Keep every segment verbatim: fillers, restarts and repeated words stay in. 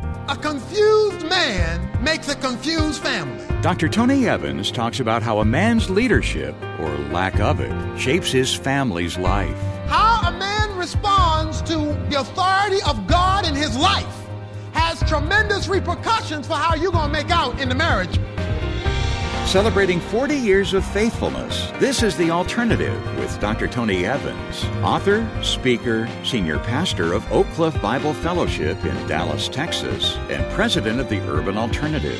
A confused man makes a confused family. Doctor Tony Evans talks about how a man's leadership, or lack of it, shapes his family's life. How a man responds to the authority of God in his life has tremendous repercussions for how you're going to make out in the marriage. Celebrating forty years of faithfulness, this is The Alternative with Doctor Tony Evans, author, speaker, senior pastor of Oak Cliff Bible Fellowship in Dallas, Texas, and president of the Urban Alternative.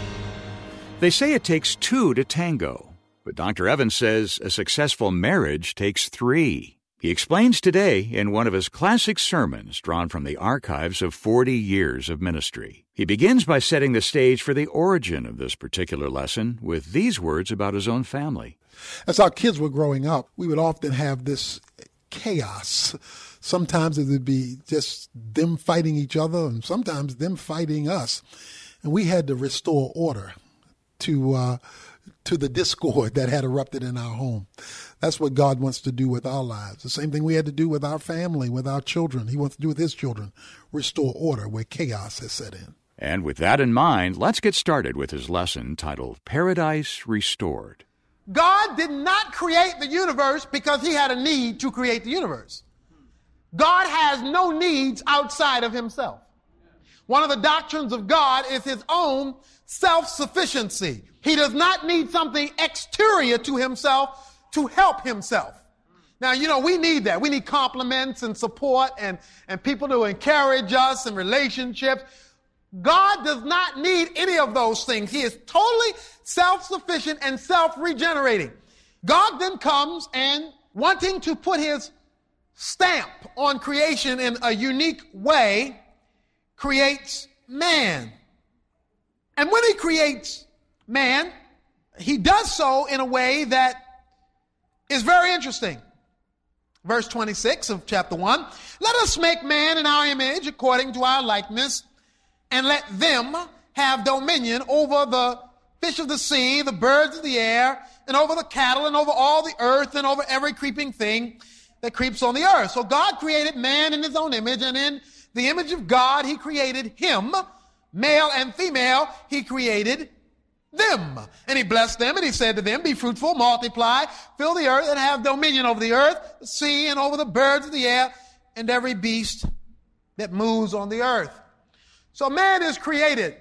They say it takes two to tango, but Doctor Evans says a successful marriage takes three. He explains today in one of his classic sermons drawn from the archives of forty years of ministry. He begins by setting the stage for the origin of this particular lesson with these words about his own family. As our kids were growing up, we would often have this chaos. Sometimes it would be just them fighting each other, and sometimes them fighting us. And we had to restore order to uh, to the discord that had erupted in our home. That's what God wants to do with our lives. The same thing we had to do with our family, with our children. He wants to do with his children, restore order where chaos has set in. And with that in mind, let's get started with his lesson titled Paradise Restored. God did not create the universe because he had a need to create the universe. God has no needs outside of himself. One of the doctrines of God is his own self-sufficiency. He does not need something exterior to himself to help himself. Now, you know, we need that. We need compliments and support and, and people to encourage us and relationships. God does not need any of those things. He is totally self-sufficient and self-regenerating. God then comes and wanting to put his stamp on creation in a unique way, creates man. And when he creates man, he does so in a way that is very interesting. Verse twenty-six of chapter one, let us make man in our image according to our likeness, and let them have dominion over the fish of the sea, the birds of the air, and over the cattle, and over all the earth, and over every creeping thing that creeps on the earth. So God created man in his own image, and in the image of God, he created him, male and female, he created them. And he blessed them, and he said to them, be fruitful, multiply, fill the earth, and have dominion over the earth, the sea, and over the birds of the air, and every beast that moves on the earth. So man is created.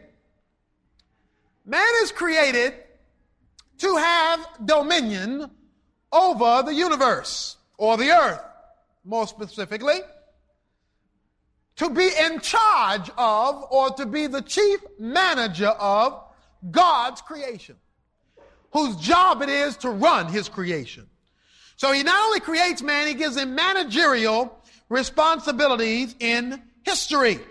Man is created to have dominion over the universe, or the earth, more specifically, to be in charge of, or to be the chief manager of God's creation, whose job it is to run his creation. So he not only creates man, he gives him managerial responsibilities in history.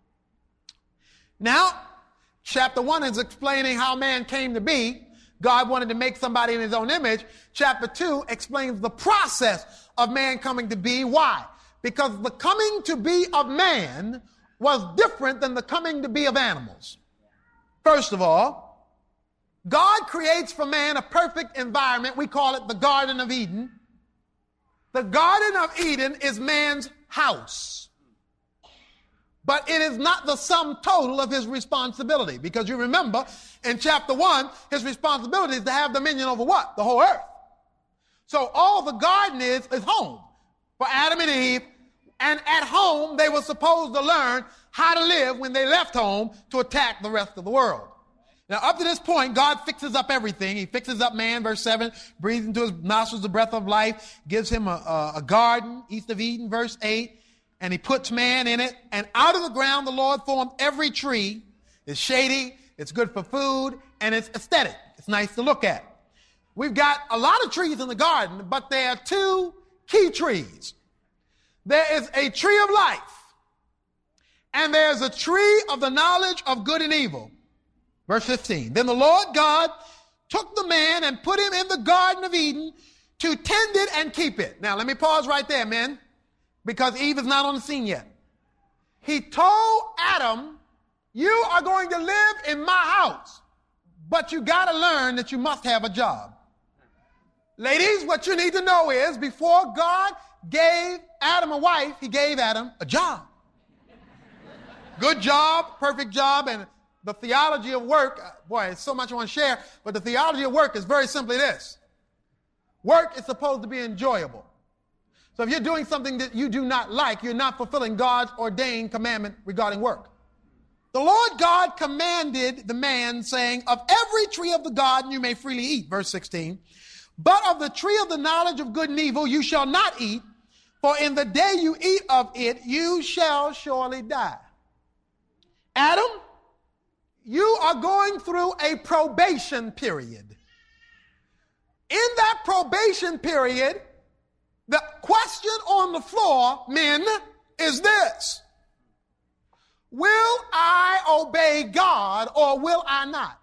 Now, chapter one is explaining how man came to be. God wanted to make somebody in his own image. Chapter two explains the process of man coming to be. Why? Because the coming to be of man was different than the coming to be of animals. First of all, God creates for man a perfect environment. We call it the Garden of Eden. The Garden of Eden is man's house. But it is not the sum total of his responsibility. Because you remember, in chapter one, his responsibility is to have dominion over what? The whole earth. So all the garden is, is home for Adam and Eve. And at home, they were supposed to learn how to live when they left home to attack the rest of the world. Now, up to this point, God fixes up everything. He fixes up man, verse seven, breathes into his nostrils the breath of life, gives him a, a, a garden, east of Eden, verse eight, and he puts man in it. And out of the ground, the Lord formed every tree. It's shady, it's good for food, and it's aesthetic. It's nice to look at. We've got a lot of trees in the garden, but there are two key trees. There is a tree of life, and there's a tree of the knowledge of good and evil. Verse fifteen, then the Lord God took the man and put him in the Garden of Eden to tend it and keep it. Now, let me pause right there, men, because Eve is not on the scene yet. He told Adam, you are going to live in my house, but you got to learn that you must have a job. Ladies, what you need to know is before God gave Adam a wife, he gave Adam a job. Good job, perfect job, and the theology of work, boy, it's so much I want to share, but the theology of work is very simply this. Work is supposed to be enjoyable. So if you're doing something that you do not like, you're not fulfilling God's ordained commandment regarding work. The Lord God commanded the man, saying, of every tree of the garden you may freely eat, verse sixteen, but of the tree of the knowledge of good and evil you shall not eat, for in the day you eat of it, you shall surely die. Adam, you are going through a probation period. In that probation period, the question on the floor, men, is this. Will I obey God or will I not?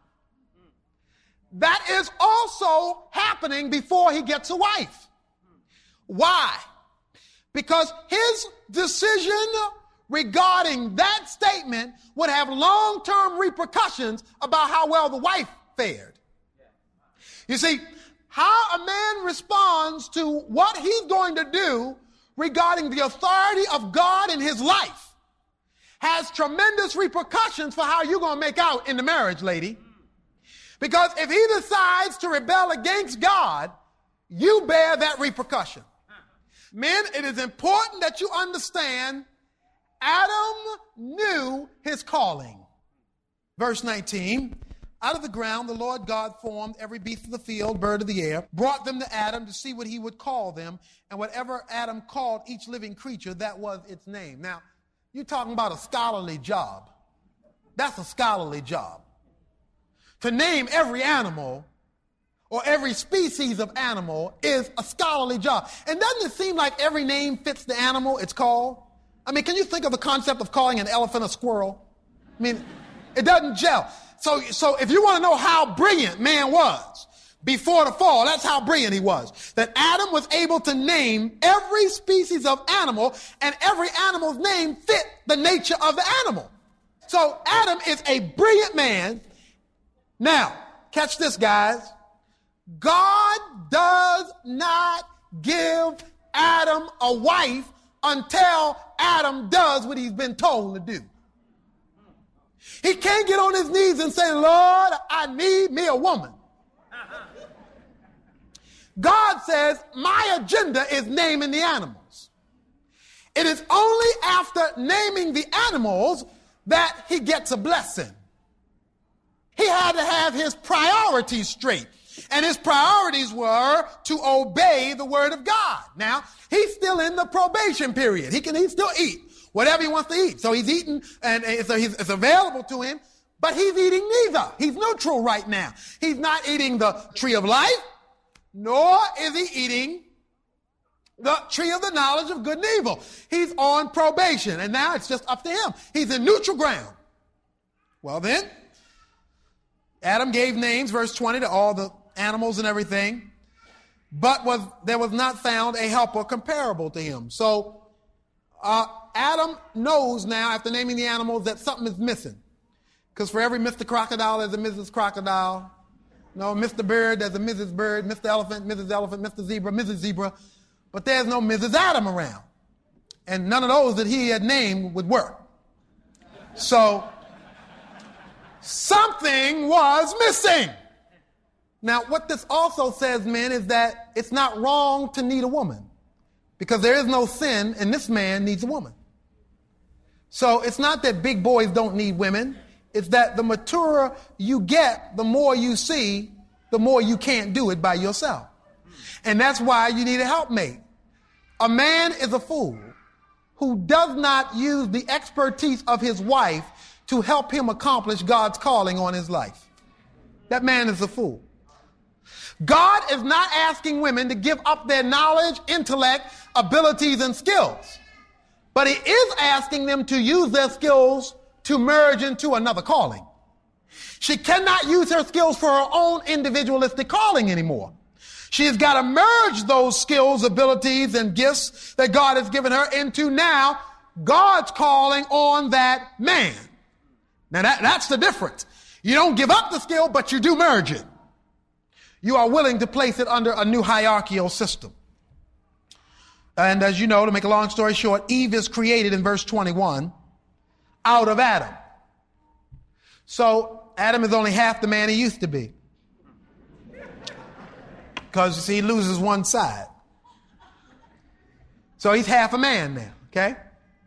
That is also happening before he gets a wife. Why? Because his decision regarding that statement would have long-term repercussions about how well the wife fared. You see, how a man responds to what he's going to do regarding the authority of God in his life has tremendous repercussions for how you're going to make out in the marriage, lady. Because if he decides to rebel against God, you bear that repercussion. Men, it is important that you understand Adam knew his calling. Verse nineteen, out of the ground the Lord God formed every beast of the field, bird of the air, brought them to Adam to see what he would call them, and whatever Adam called each living creature, that was its name. Now, you're talking about a scholarly job. That's a scholarly job. To name every animal or every species of animal is a scholarly job. And doesn't it seem like every name fits the animal it's called? I mean, can you think of the concept of calling an elephant a squirrel? I mean, it doesn't gel. So, so if you want to know how brilliant man was before the fall, that's how brilliant he was. That Adam was able to name every species of animal, and every animal's name fit the nature of the animal. So Adam is a brilliant man. Now, catch this, guys. God does not give Adam a wife until Adam does what he's been told to do. He can't get on his knees and say, Lord, I need me a woman. God says, my agenda is naming the animals. It is only after naming the animals that he gets a blessing. He had to have his priorities straight. And his priorities were to obey the word of God. Now, he's still in the probation period. He can he still eat whatever he wants to eat. So he's eating, and it's, it's available to him, but he's eating neither. He's neutral right now. He's not eating the tree of life, nor is he eating the tree of the knowledge of good and evil. He's on probation, and now it's just up to him. He's in neutral ground. Well then, Adam gave names, verse twenty, to all the animals and everything, but was there was not found a helper comparable to him. So uh, Adam knows now, after naming the animals, that something is missing. Because for every Mister Crocodile, there's a Missus Crocodile. No, Mister Bird, there's a Missus Bird. Mister Elephant, Missus Elephant. Mister Zebra, Missus Zebra. But there's no Missus Adam around. And none of those that he had named would work. So something was missing. Now, what this also says, men, is that it's not wrong to need a woman, because there is no sin, and this man needs a woman. So it's not that big boys don't need women. It's that the maturer you get, the more you see, the more you can't do it by yourself. And that's why you need a helpmate. A man is a fool who does not use the expertise of his wife to help him accomplish God's calling on his life. That man is a fool. God is not asking women to give up their knowledge, intellect, abilities, and skills. But he is asking them to use their skills to merge into another calling. She cannot use her skills for her own individualistic calling anymore. She has got to merge those skills, abilities, and gifts that God has given her into now God's calling on that man. Now that, that's the difference. You don't give up the skill, but you do merge it. You are willing to place it under a new hierarchical system. And as you know, to make a long story short, Eve is created in verse twenty-one out of Adam. So Adam is only half the man he used to be. Because, you see, he loses one side. So he's half a man now, okay?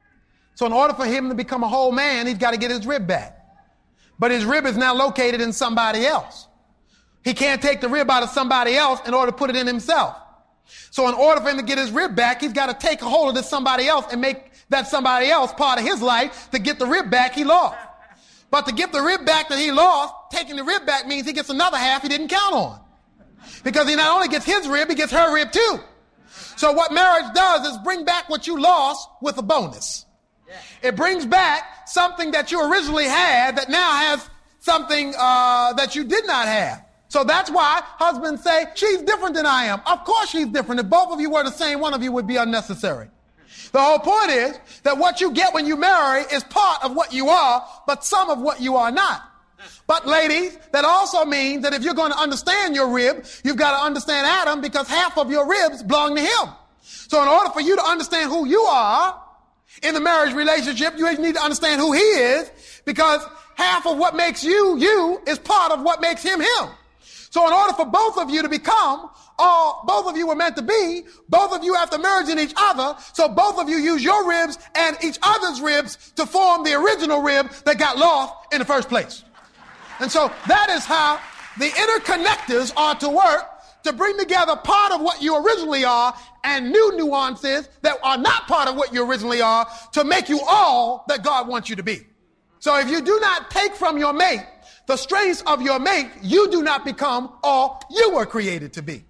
So in order for him to become a whole man, he's got to get his rib back. But his rib is now located in somebody else. He can't take the rib out of somebody else in order to put it in himself. So in order for him to get his rib back, he's got to take a hold of this somebody else and make that somebody else part of his life to get the rib back he lost. But to get the rib back that he lost, taking the rib back means he gets another half he didn't count on. Because he not only gets his rib, he gets her rib too. So what marriage does is bring back what you lost with a bonus. It brings back something that you originally had that now has something uh, that you did not have. So that's why husbands say, she's different than I am. Of course she's different. If both of you were the same, one of you would be unnecessary. The whole point is that what you get when you marry is part of what you are, but some of what you are not. But ladies, that also means that if you're going to understand your rib, you've got to understand Adam, because half of your ribs belong to him. So in order for you to understand who you are in the marriage relationship, you need to understand who he is, because half of what makes you, you, is part of what makes him, him. So in order for both of you to become all both of you were meant to be, both of you have to merge in each other, so both of you use your ribs and each other's ribs to form the original rib that got lost in the first place. And so that is how the interconnectors are to work, to bring together part of what you originally are and new nuances that are not part of what you originally are, to make you all that God wants you to be. So if you do not take from your mate the strengths of your mate, you do not become all you were created to be.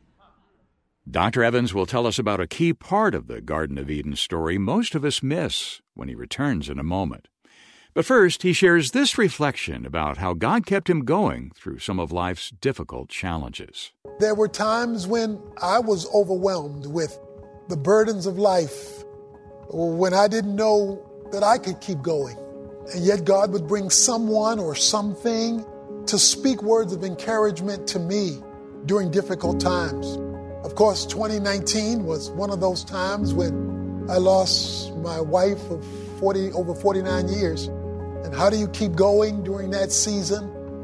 Doctor Evans will tell us about a key part of the Garden of Eden story most of us miss when he returns in a moment. But first, he shares this reflection about how God kept him going through some of life's difficult challenges. There were times when I was overwhelmed with the burdens of life, when I didn't know that I could keep going. And yet God would bring someone or something to speak words of encouragement to me during difficult times. Of course, twenty nineteen was one of those times when I lost my wife of forty, over forty-nine years. And how do you keep going during that season?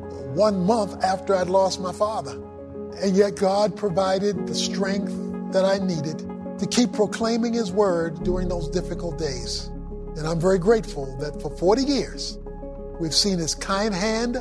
One month after I'd lost my father. And yet God provided the strength that I needed to keep proclaiming his word during those difficult days. And I'm very grateful that for forty years, we've seen his kind hand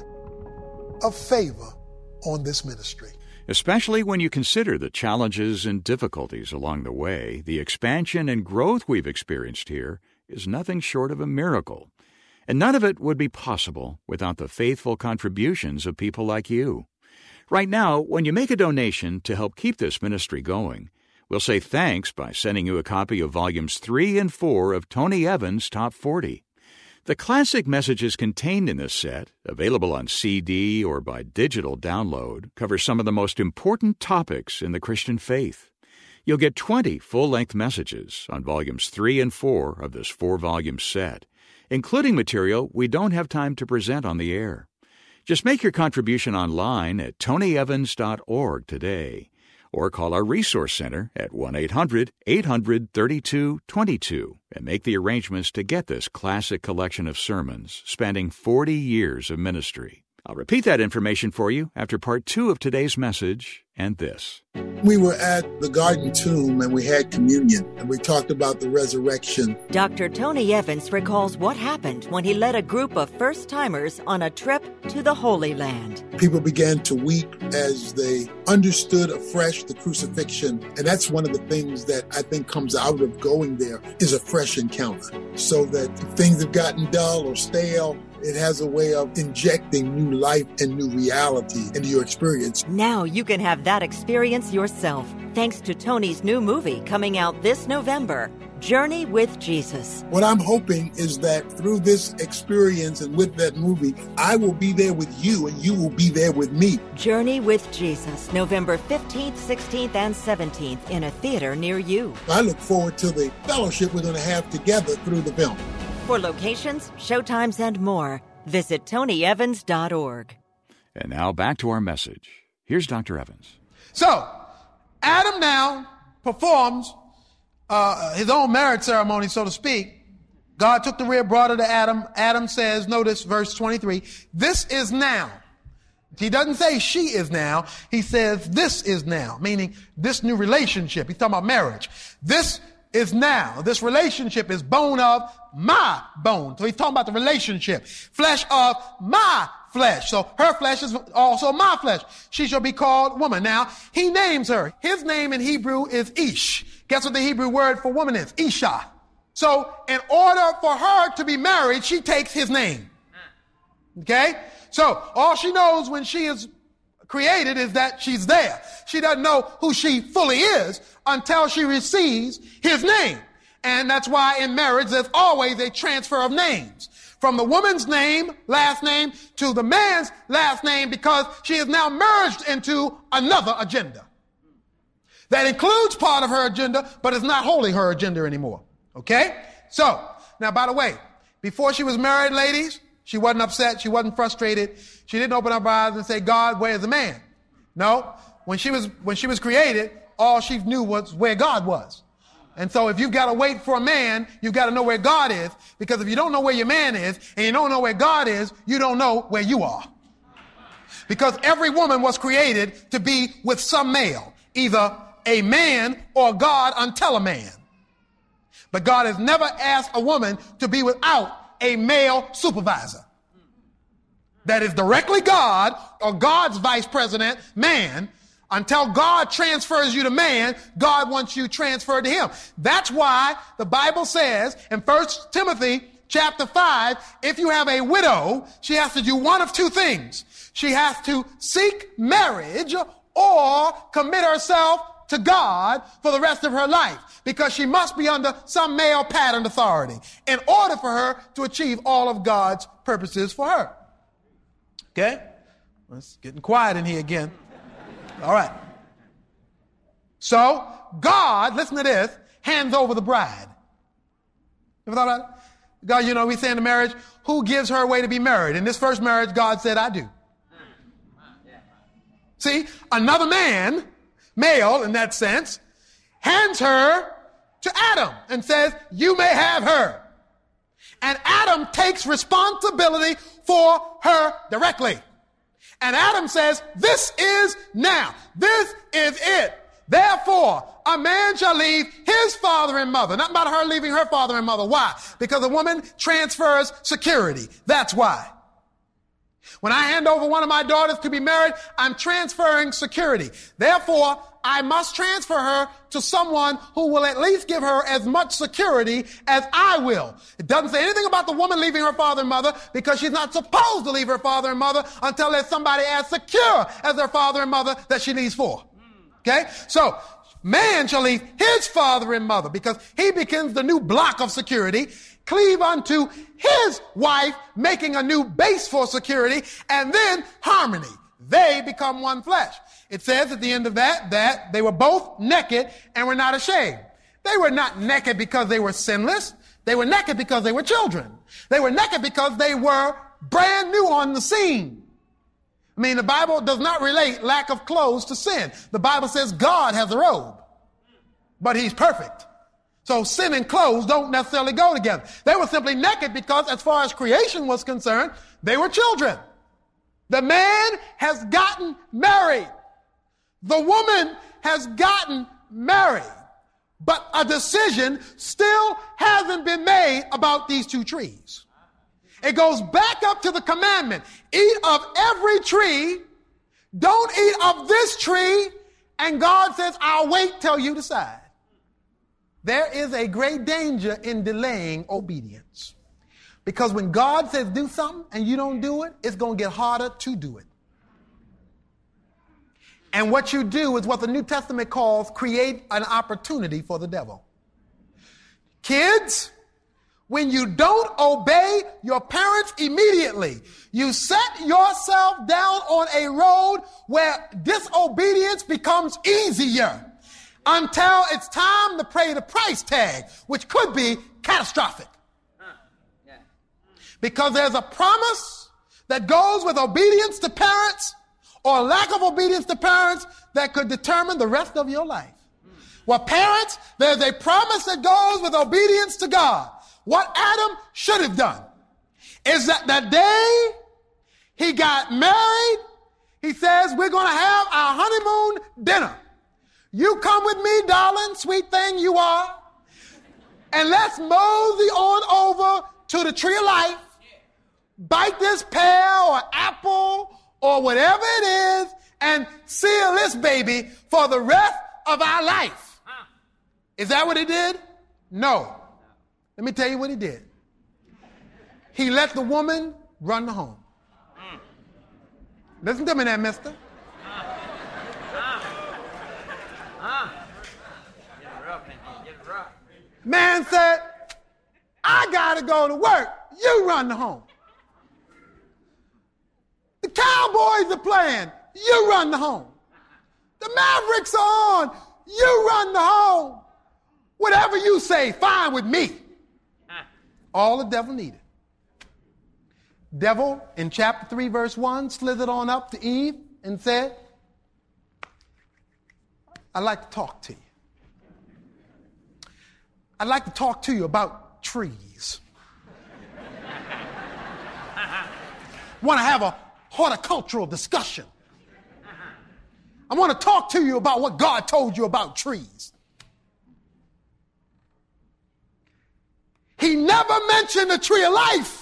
of favor on this ministry. Especially when you consider the challenges and difficulties along the way, the expansion and growth we've experienced here is nothing short of a miracle. And none of it would be possible without the faithful contributions of people like you. Right now, when you make a donation to help keep this ministry going, we'll say thanks by sending you a copy of Volumes three and four of Tony Evans' Top forty. The classic messages contained in this set, available on C D or by digital download, cover some of the most important topics in the Christian faith. You'll get twenty full-length messages on Volumes three and four of this four-volume set, including material we don't have time to present on the air. Just make your contribution online at tony evans dot org today, or call our Resource Center at one eight hundred eight hundred thirty-two twenty-two and make the arrangements to get this classic collection of sermons spanning forty years of ministry. I'll repeat that information for you after part two of today's message and this. We were at the Garden Tomb and we had communion and we talked about the resurrection. Doctor Tony Evans recalls what happened when he led a group of first-timers on a trip to the Holy Land. People began to weep as they understood afresh the crucifixion. And that's one of the things that I think comes out of going there is a fresh encounter. So that if things have gotten dull or stale, it has a way of injecting new life and new reality into your experience. Now you can have that experience yourself, thanks to Tony's new movie coming out this November, Journey with Jesus. What I'm hoping is that through this experience and with that movie, I will be there with you and you will be there with me. Journey with Jesus, November fifteenth, sixteenth, and seventeenth in a theater near you. I look forward to the fellowship we're going to have together through the film. For locations, showtimes, and more, visit tony evans dot org. And now back to our message. Here's Doctor Evans. So, Adam now performs uh, his own marriage ceremony, so to speak. God took the rib, brought it to Adam. Adam says, notice verse twenty-three, this is now. He doesn't say she is now. He says this is now, meaning this new relationship. He's talking about marriage. This is now. This relationship is bone of my bone. So he's talking about the relationship. Flesh of my flesh. So her flesh is also my flesh. She shall be called woman. Now, he names her. His name in Hebrew is Ish. Guess what the Hebrew word for woman is? Isha. So in order for her to be married, she takes his name. Okay? So all she knows when she is created is that she's there. She doesn't know who she fully is until she receives his name. And that's why in marriage there's always a transfer of names. From the woman's name, last name, to the man's last name, because she is now merged into another agenda. That includes part of her agenda, but it's not wholly her agenda anymore. Okay? So, now by the way, before she was married, ladies, she wasn't upset. She wasn't frustrated. She didn't open up her eyes and say, God, where's the man? No. When she was, when she was created, all she knew was where God was. And so if you've got to wait for a man, you've got to know where God is. Because if you don't know where your man is and you don't know where God is, you don't know where you are. Because every woman was created to be with some male, either a man or God until a man. But God has never asked a woman to be without a male supervisor. That is directly God or God's vice president, man. Until God transfers you to man, God wants you transferred to him. That's why the Bible says in First Timothy chapter five, if you have a widow, she has to do one of two things. She has to seek marriage or commit herself to God for the rest of her life, because she must be under some male patterned authority in order for her to achieve all of God's purposes for her. Okay? Well, it's getting quiet in here again. All right. So, God, listen to this, hands over the bride. You ever thought about it? God, you know, we say in the marriage, who gives her away to be married? In this first marriage, God said, I do. See, another man, male in that sense, hands her to Adam and says, you may have her. And Adam takes responsibility for her directly. And Adam says, this is now. This is it. Therefore, a man shall leave his father and mother. Not about her leaving her father and mother. Why? Because a woman transfers security. That's why. When I hand over one of my daughters to be married, I'm transferring security. Therefore, I must transfer her to someone who will at least give her as much security as I will. It doesn't say anything about the woman leaving her father and mother, because she's not supposed to leave her father and mother until there's somebody as secure as their father and mother that she leaves for. Okay? So, man shall leave his father and mother, because he begins the new block of security, cleave unto his wife, making a new base for security, and then harmony. They become one flesh. It says at the end of that, that they were both naked and were not ashamed. They were not naked because they were sinless. They were naked because they were children. They were naked because they were brand new on the scene. I mean, the Bible does not relate lack of clothes to sin. The Bible says God has a robe, but he's perfect. So sin and clothes don't necessarily go together. They were simply naked because, as far as creation was concerned, they were children. The man has gotten married. The woman has gotten married. But a decision still hasn't been made about these two trees. It goes back up to the commandment. Eat of every tree. Don't eat of this tree. And God says, I'll wait till you decide. There is a great danger in delaying obedience. Because when God says do something and you don't do it, it's going to get harder to do it. And what you do is what the New Testament calls create an opportunity for the devil. Kids, when you don't obey your parents immediately, you set yourself down on a road where disobedience becomes easier until it's time to pay the price tag, which could be catastrophic. Because there's a promise that goes with obedience to parents or lack of obedience to parents that could determine the rest of your life. Well, parents, there's a promise that goes with obedience to God. what Adam should have done is that the day he got married, he says, we're going to have our honeymoon dinner. You come with me, darling, sweet thing you are, and let's mosey on over to the tree of life, bite this pear or apple or whatever it is, and seal this baby for the rest of our life. Is that what he did? No. Let me tell you what he did. He let the woman run the home. Listen to me now, mister. Man said, I got to go to work. You run the home. The Cowboys are playing. You run the home. The Mavericks are on. You run the home. Whatever you say, fine with me. All the devil needed. Devil, in chapter three, verse one, slithered on up to Eve and said, I'd like to talk to you. I'd like to talk to you about trees. Want to have a horticultural discussion. I want to talk to you about what God told you about trees. He never mentioned the tree of life.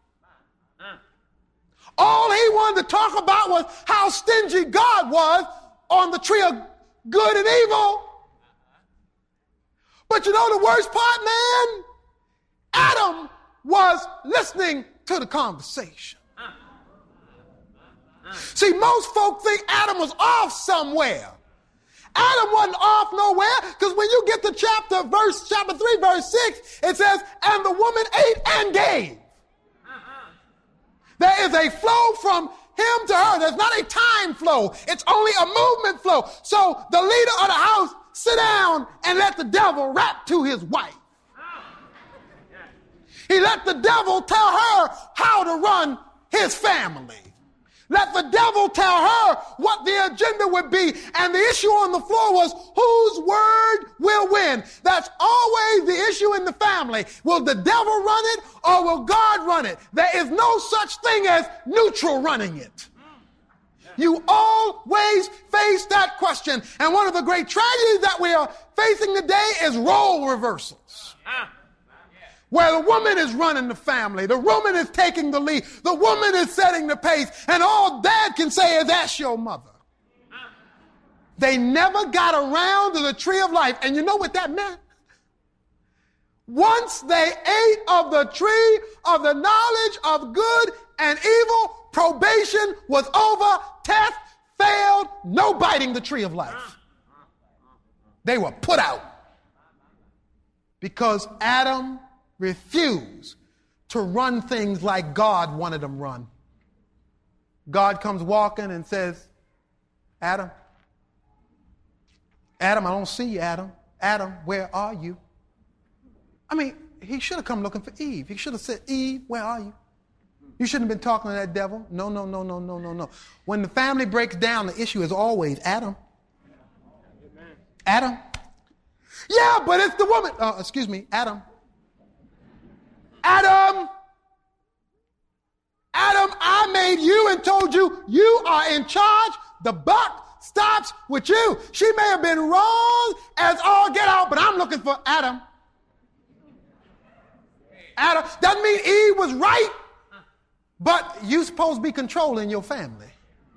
All he wanted to talk about was how stingy God was on the tree of good and evil. But you know the worst part, man? Adam was listening to the conversation. See, most folk think Adam was off somewhere. Adam wasn't off nowhere, because when you get to chapter verse chapter three, verse six, it says, and the woman ate and gave. There is a flow from him to her. There's not a time flow. It's only a movement flow. So the leader of the house sit down and let the devil rap to his wife. He let the devil tell her how to run his family. Let the devil tell her what the agenda would be. And the issue on the floor was whose word will win. That's always the issue in the family. Will the devil run it or will God run it? There is no such thing as neutral running it. You always face that question. And one of the great tragedies that we are facing today is role reversals. Where the woman is running the family, the woman is taking the lead, the woman is setting the pace, and all dad can say is, that's your mother. They never got around to the tree of life. And you know what that meant? Once they ate of the tree of the knowledge of good and evil, probation was over, test failed, no biting the tree of life. They were put out. Because Adam refused to run things like God wanted them run. God comes walking and says, Adam, Adam, I don't see you, Adam. Adam, where are you? I mean, he should have come looking for Eve. He should have said, Eve, where are you? You shouldn't have been talking to that devil. No, no, no, no, no, no, no. When the family breaks down, the issue is always Adam. Adam. Yeah, but it's the woman. Uh, excuse me, Adam. Adam, Adam, I made you and told you you are in charge. The buck stops with you. She may have been wrong as all get out, but I'm looking for Adam. Adam, doesn't mean Eve was right, but you're supposed to be controlling your family.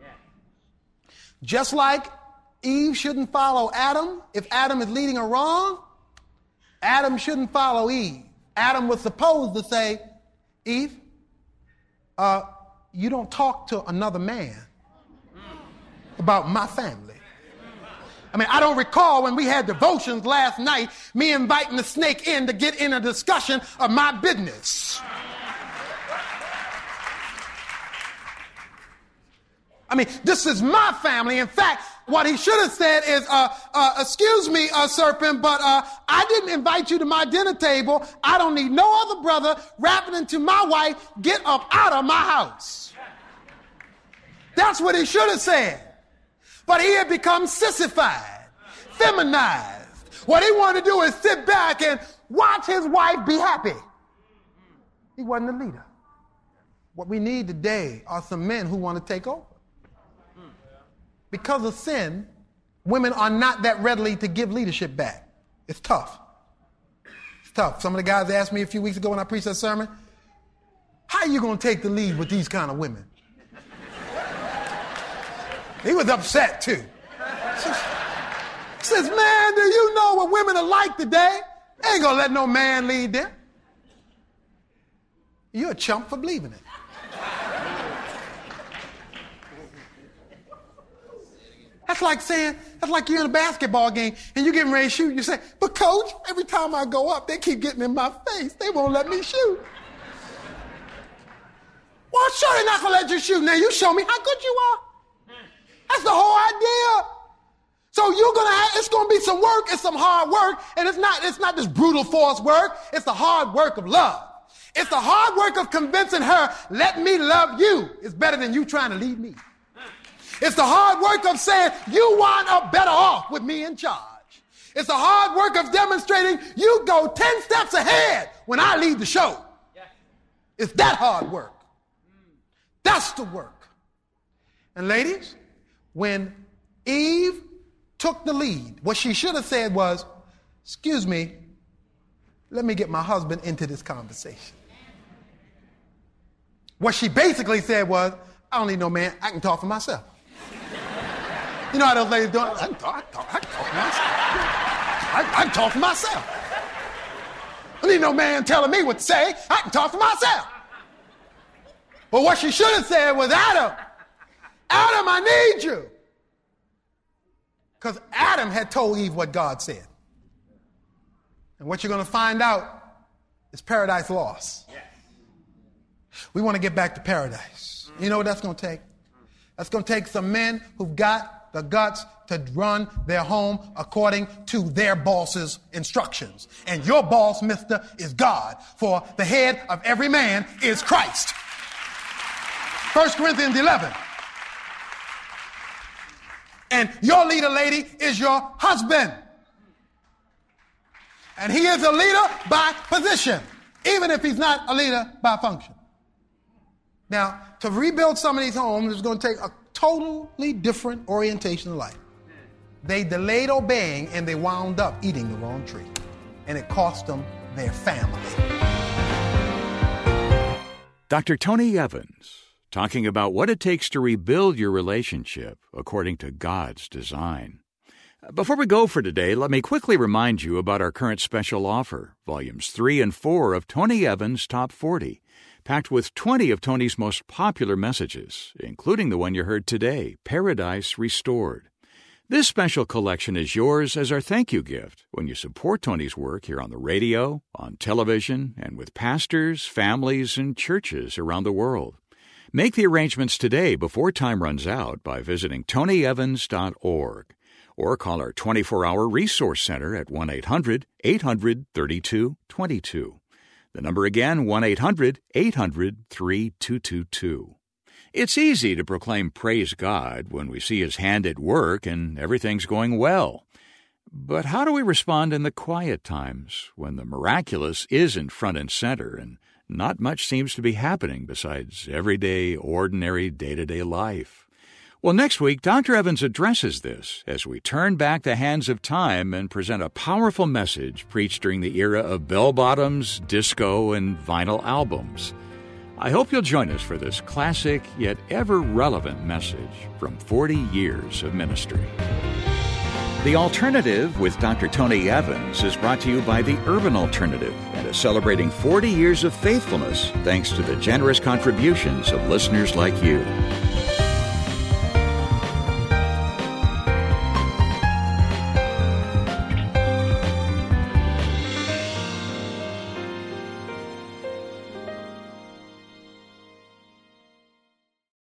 Just like Eve shouldn't follow Adam. If Adam is leading her wrong, Adam shouldn't follow Eve. Adam was supposed to say, Eve, uh, you don't talk to another man about my family. I mean, I don't recall when we had devotions last night, me inviting the snake in to get in a discussion of my business. I mean, this is my family. In fact, what he should have said is, uh, uh, excuse me, uh, serpent, but uh, I didn't invite you to my dinner table. I don't need no other brother rapping into my wife. Get up out of my house. That's what he should have said. But he had become sissified, feminized. What he wanted to do is sit back and watch his wife be happy. He wasn't the leader. What we need today are some men who want to take over. Because of sin, women are not that readily to give leadership back. It's tough. It's tough. Some of the guys asked me a few weeks ago when I preached that sermon, how are you going to take the lead with these kind of women? He was upset too. He says, man, do you know what women are like today? They ain't going to let no man lead them. You're a chump for believing it. That's like saying, that's like you're in a basketball game and you're getting ready to shoot. You say, but coach, every time I go up, they keep getting in my face. They won't let me shoot. Well, I'm sure they're not going to let you shoot. Now you show me how good you are. That's the whole idea. So you're going to have, it's going to be some work. It's some hard work. And it's not, it's not this brutal force work. It's the hard work of love. It's the hard work of convincing her, let me love you. It's better than you trying to lead me. It's the hard work of saying, you wind up better off with me in charge. It's the hard work of demonstrating you go ten steps ahead when I lead the show. It's that hard work. That's the work. And ladies, when Eve took the lead, what she should have said was, excuse me, let me get my husband into this conversation. What she basically said was, I don't need no man, I can talk for myself. You know how those ladies do it? I can talk, I can talk, I can talk for myself. I, I can talk for myself. I don't need no man telling me what to say. I can talk for myself. But what she should have said was, Adam, Adam, I need you. Because Adam had told Eve what God said. And what you're going to find out is paradise lost. We want to get back to paradise. You know what that's going to take? That's going to take some men who've got the guts to run their home according to their boss's instructions. And your boss, mister, is God. For the head of every man is Christ. First Corinthians eleven. And your leader, lady, is your husband. And he is a leader by position, even if he's not a leader by function. Now, to rebuild some of these homes is going to take a totally different orientation of life. They delayed obeying and they wound up eating the wrong tree. And it cost them their family. Doctor Tony Evans, talking about what it takes to rebuild your relationship according to God's design. Before we go for today, let me quickly remind you about our current special offer, Volumes three and four of Tony Evans' Top forty, packed with twenty of Tony's most popular messages, including the one you heard today, Paradise Restored. This special collection is yours as our thank you gift when you support Tony's work here on the radio, on television, and with pastors, families, and churches around the world. Make the arrangements today before time runs out by visiting tony evans dot org or call our twenty-four hour resource center at one eight hundred eight hundred thirty-two twenty-two. The number again, one eight hundred eight hundred thirty-two twenty-two. It's easy to proclaim praise God when we see His hand at work and everything's going well. But how do we respond in the quiet times when the miraculous isn't front and center and not much seems to be happening besides everyday, ordinary, day-to-day life? Well, next week, Doctor Evans addresses this as we turn back the hands of time and present a powerful message preached during the era of bell-bottoms, disco, and vinyl albums. I hope you'll join us for this classic yet ever-relevant message from forty years of ministry. The Alternative with Doctor Tony Evans is brought to you by the Urban Alternative and is celebrating forty years of faithfulness thanks to the generous contributions of listeners like you.